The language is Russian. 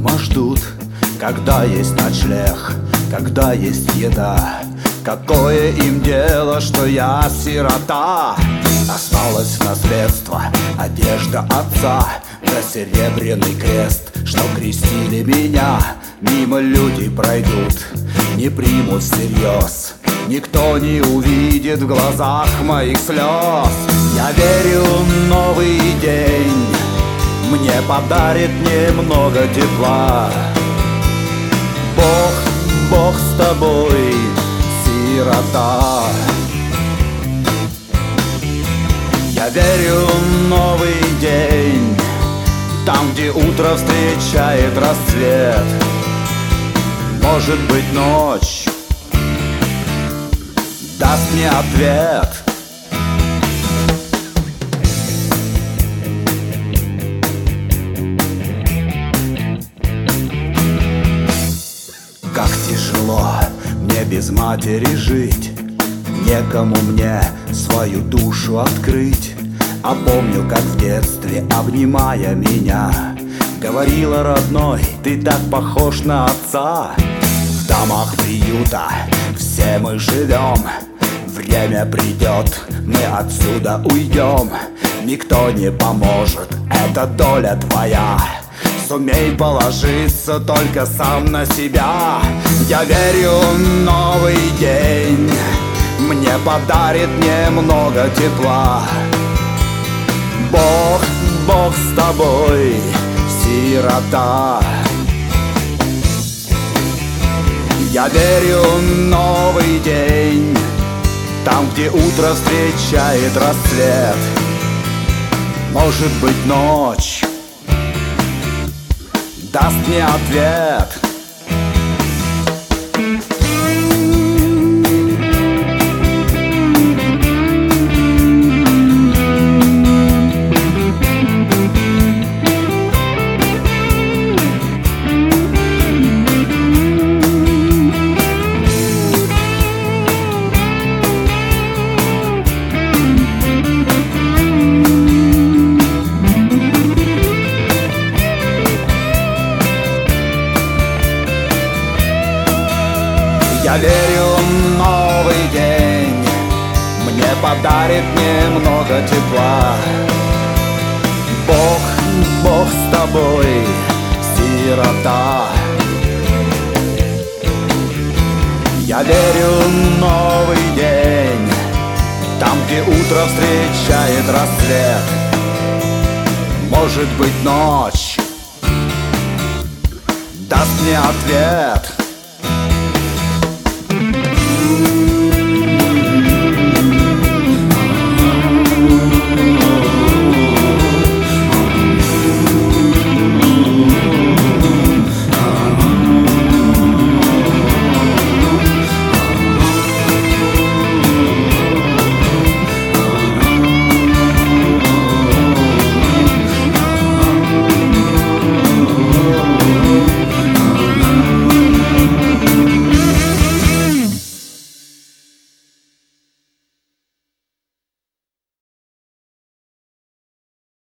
дома ждут, когда есть ночлег, когда есть еда. Какое им дело, что я сирота? Осталось в наследство одежда отца, да серебряный крест, что крестили меня. Мимо люди пройдут, не примут всерьез, никто не увидит в глазах моих слез. Я верю, новый день мне подарит немного тепла. Бог с тобой, сирота. Я верю, новый день, там, где утро встречает рассвет. Может быть, ночь даст мне ответ. Как тяжело мне без матери жить, некому мне свою душу открыть. А помню, как в детстве, обнимая меня, говорила родной: ты так похож на отца. В домах приюта все мы живем, время придет, мы отсюда уйдем. Никто не поможет, это доля твоя. Сумей положиться только сам на себя. Я верю, новый день мне подарит немного тепла. Бог с тобой, сирота. Я верю, новый день, там, где утро встречает рассвет. Может быть, ночь даст мне ответ. Я верю, новый день мне подарит немного тепла. Бог с тобой, сирота. Я верю, новый день, там, где утро встречает рассвет. Может быть, ночь даст мне ответ.